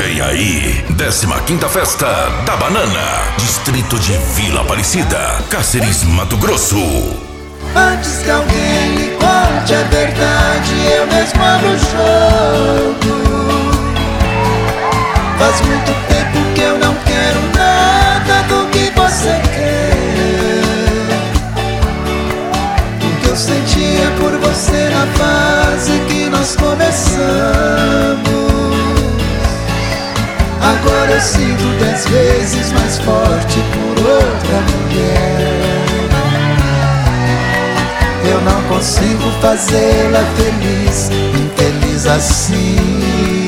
Vem aí, 15ª Festa da Banana, Distrito de Vila Aparecida, Cáceres, Mato Grosso. Antes que alguém lhe conte a verdade, eu mesmo abro o jogo. Faz muito tempo que eu não quero nada do que você quer. O que eu sentia por você na fase que nós começamos, agora eu sinto 10 vezes mais forte por outra mulher. Eu não consigo fazê-la feliz, infeliz assim.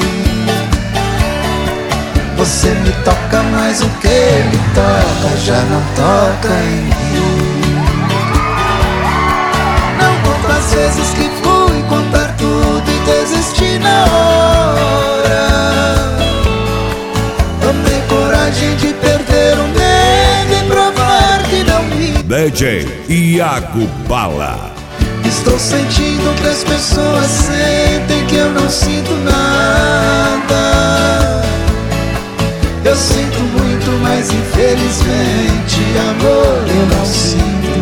Você me toca, mas o que ele toca já não toca em mim. Não conto as vezes que fui contar tudo e desisti na hora. Tomei coragem de perder o medo e provar que não me... DJ Iago Bala. Estou sentindo que as pessoas sentem que eu não sinto nada. Eu sinto muito, mas infelizmente amor eu não sinto.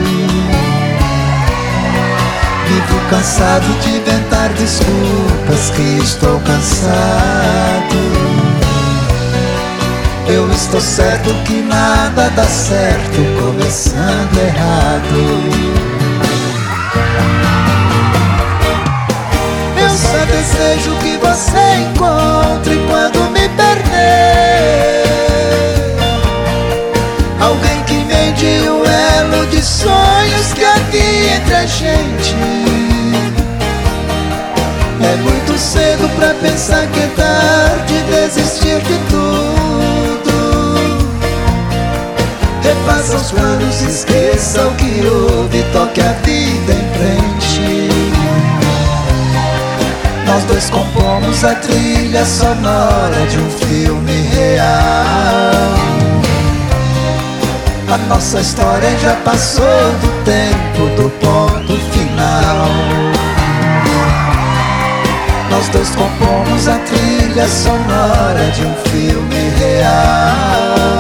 Vivo cansado de inventar desculpas que estou cansado. Eu estou certo que nada dá certo começando errado. Eu só desejo que você encontre quando me perder alguém que mede o elo de sonhos que havia entre a gente. É muito cedo pra pensar que é tarde desistir de tudo. Refaça os planos, esqueça o que houve, toque a vida em frente. Nós dois compomos a trilha sonora de um filme real. A nossa história já passou do tempo do ponto final. Nós dois compomos a trilha sonora de um filme real.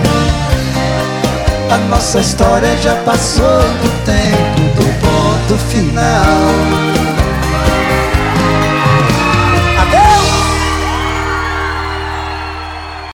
A nossa história já passou do tempo do ponto final.